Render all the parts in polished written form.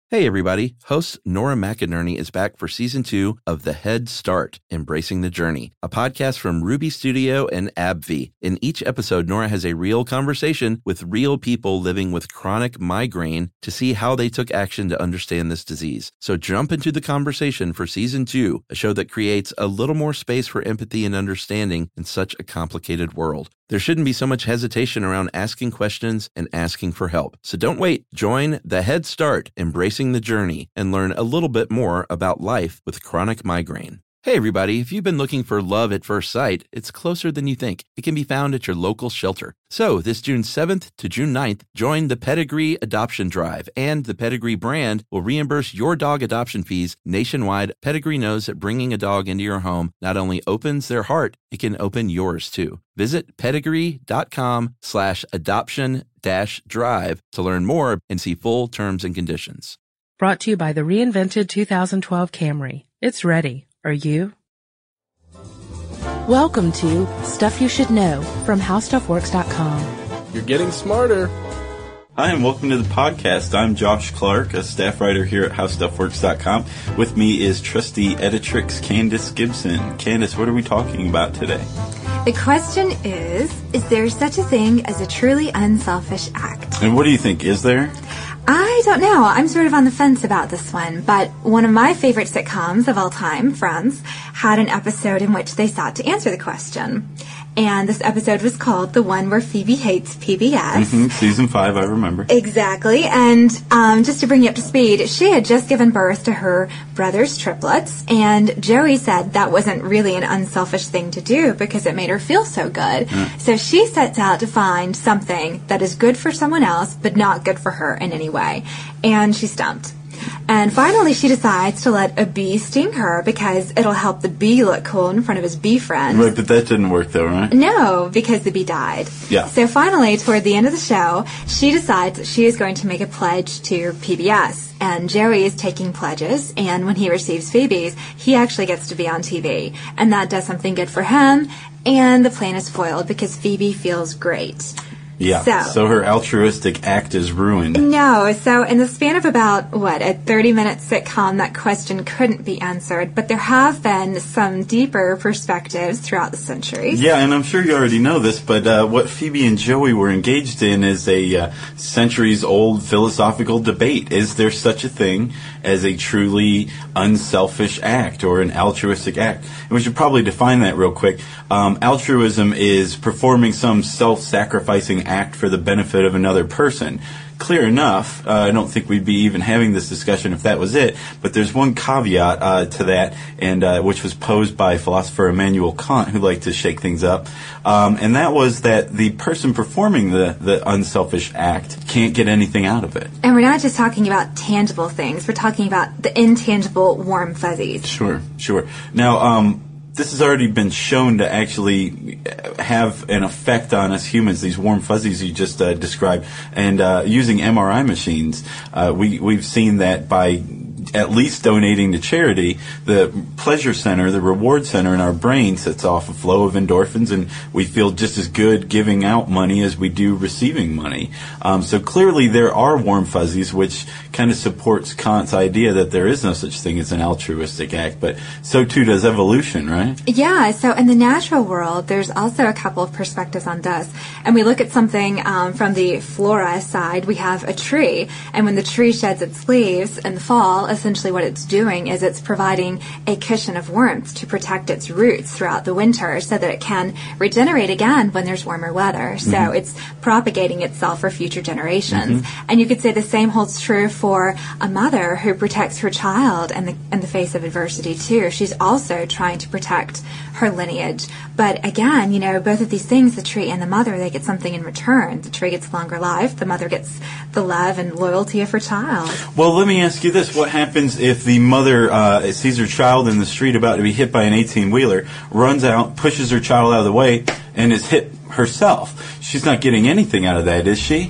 Hey everybody, host Nora McInerney is back for Season 2 of The Head Start, Embracing the Journey, a podcast from Ruby Studio and AbbVie. In each episode, Nora has a real conversation with real people living with chronic migraine to see how they took action to understand this disease. So jump into the conversation for Season 2, a show that creates a little more space for empathy and understanding in such a complicated world. There shouldn't be so much hesitation around asking questions and asking for help. So don't wait. Join The Head Start, Embracing the Journey, and learn a little bit more about life with chronic migraine. Hey everybody, if you've been looking for love at first sight, it's closer than you think. It can be found at your local shelter. So this June 7th to June 9th, join the Pedigree Adoption Drive, and the Pedigree brand will reimburse your dog adoption fees nationwide. Pedigree knows that bringing a dog into your home not only opens their heart, it can open yours too. Visit pedigree.com/adoption-drive to learn more and see full terms and conditions. Brought to you by the reinvented 2012 Camry. It's ready. Are you? Welcome to Stuff You Should Know from HowStuffWorks.com. You're getting smarter. Hi, and welcome to the podcast. I'm Josh Clark, a staff writer here at HowStuffWorks.com. With me is trusty editrix Candace Gibson. Candace, what are we talking about today? The question is there such a thing as a truly unselfish act? And what do you think? Is there? I don't know. I'm sort of on the fence about this one, but one of my favorite sitcoms of all time, Friends, had an episode in which they sought to answer the question. And this episode was called The One Where Phoebe Hates PBS. Season 5, I remember. Exactly. And just to bring you up to speed, she had just given birth to her brother's triplets, and Joey said that wasn't really an unselfish thing to do because it made her feel so good. So she sets out to find something that is good for someone else but not good for her in any way. And she's stumped. And finally, she decides to let a bee sting her because it'll help the bee look cool in front of his bee friends. Right, but that didn't work though, right? No, because the bee died. Yeah. So finally, toward the end of the show, she decides that she is going to make a pledge to PBS. And Joey is taking pledges, and when he receives Phoebe's, he actually gets to be on TV. And that does something good for him, and the plan is foiled because Phoebe feels great. Yeah, so her altruistic act is ruined. No, so in the span of about, a 30-minute sitcom, that question couldn't be answered, but there have been some deeper perspectives throughout the centuries. Yeah, and I'm sure you already know this, but what Phoebe and Joey were engaged in is a centuries-old philosophical debate. Is there such a thing as a truly unselfish act or an altruistic act? And we should probably define that real quick. Altruism is performing some self-sacrificing act for the benefit of another person. Clear enough. I don't think we'd be even having this discussion if that was it. But there's one caveat to that, and which was posed by philosopher Immanuel Kant, who liked to shake things up. And that was that the person performing the unselfish act can't get anything out of it. And we're not just talking about tangible things. We're talking about the intangible warm fuzzies. Sure. Now, this has already been shown to actually have an effect on us humans, these warm fuzzies you just described. And using MRI machines, we've seen that by at least donating to charity, the pleasure center, the reward center in our brain sets off a flow of endorphins, and we feel just as good giving out money as we do receiving money. So clearly there are warm fuzzies, which kind of supports Kant's idea that there is no such thing as an altruistic act, but so too does evolution, right? Yeah, so in the natural world, there's also a couple of perspectives on this. And we look at something from the flora side. We have a tree, and when the tree sheds its leaves in the fall, essentially what it's doing is it's providing a cushion of warmth to protect its roots throughout the winter so that it can regenerate again when there's warmer weather. So it's propagating itself for future generations. And you could say the same holds true for a mother who protects her child in the face of adversity too. She's also trying to protect her lineage. But again, both of these things, the tree and the mother, they get something in return. The tree gets longer life. The mother gets the love and loyalty of her child. Well, let me ask you this. What happens if the mother sees her child in the street about to be hit by an 18-wheeler, runs out, pushes her child out of the way, and is hit herself? She's not getting anything out of that, is she?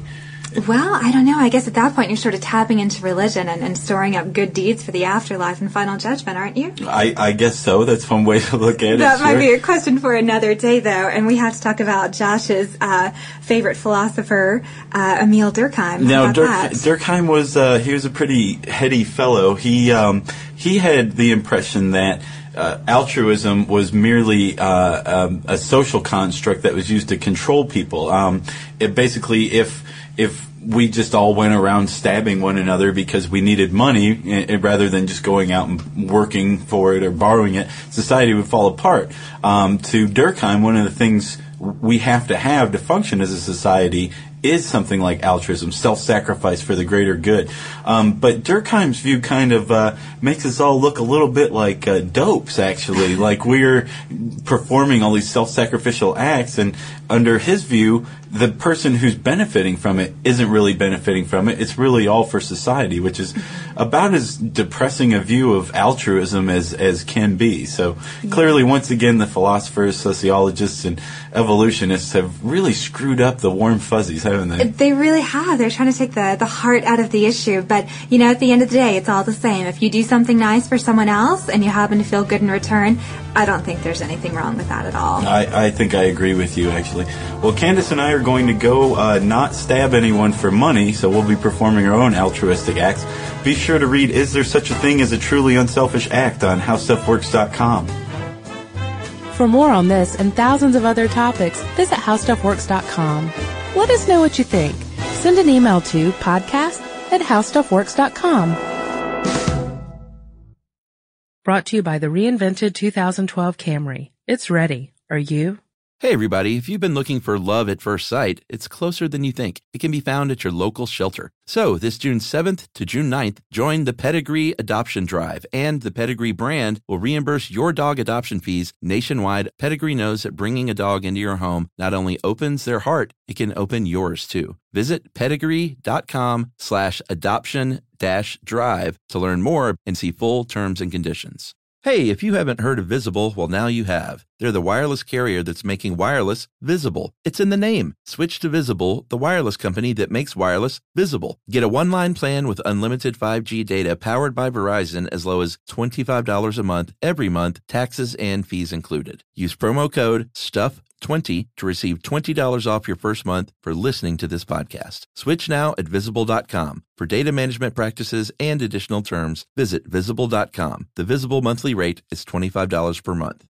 Well, I don't know. I guess at that point you're sort of tapping into religion and storing up good deeds for the afterlife and final judgment, aren't you? I guess so. That's one way to look at it. That might be a question for another day, though. And we have to talk about Josh's favorite philosopher, Emil Durkheim. Now, Durkheim was he was a pretty heady fellow. He had the impression that altruism was merely a social construct that was used to control people. It basically, if we just all went around stabbing one another because we needed money rather than just going out and working for it or borrowing it, society would fall apart. To Durkheim, one of the things we have to function as a society is something like altruism, self-sacrifice for the greater good. But Durkheim's view kind of makes us all look a little bit like dopes, actually. Like we're performing all these self-sacrificial acts, and under his view, the person who's benefiting from it isn't really benefiting from it. It's really all for society, which is about as depressing a view of altruism as can be. So clearly, once again, the philosophers, sociologists, and evolutionists have really screwed up the warm fuzzies, haven't they? They really have. They're trying to take the heart out of the issue. But, you know, at the end of the day, it's all the same. If you do something nice for someone else and you happen to feel good in return, I don't think there's anything wrong with that at all. I think I agree with you, actually. Well, Candace and I are going to go not stab anyone for money, so we'll be performing our own altruistic acts. Be sure to read Is There Such a Thing as a Truly Unselfish Act on HowStuffWorks.com. For more on this and thousands of other topics, visit HowStuffWorks.com. Let us know what you think. Send an email to podcast@HowStuffWorks.com. Brought to you by the reinvented 2012 Camry. It's ready. Are you? Hey everybody, if you've been looking for love at first sight, it's closer than you think. It can be found at your local shelter. So this June 7th to June 9th, join the Pedigree Adoption Drive, and the Pedigree brand will reimburse your dog adoption fees nationwide. Pedigree knows that bringing a dog into your home not only opens their heart, it can open yours too. Visit pedigree.com/adoption-drive to learn more and see full terms and conditions. Hey, if you haven't heard of Visible, well, now you have. They're the wireless carrier that's making wireless visible. It's in the name. Switch to Visible, the wireless company that makes wireless visible. Get a one-line plan with unlimited 5G data powered by Verizon as low as $25 a month, every month, taxes and fees included. Use promo code STUFF20 to receive $20 off your first month for listening to this podcast. Switch now at Visible.com. For data management practices and additional terms, visit Visible.com. The Visible monthly rate is $25 per month.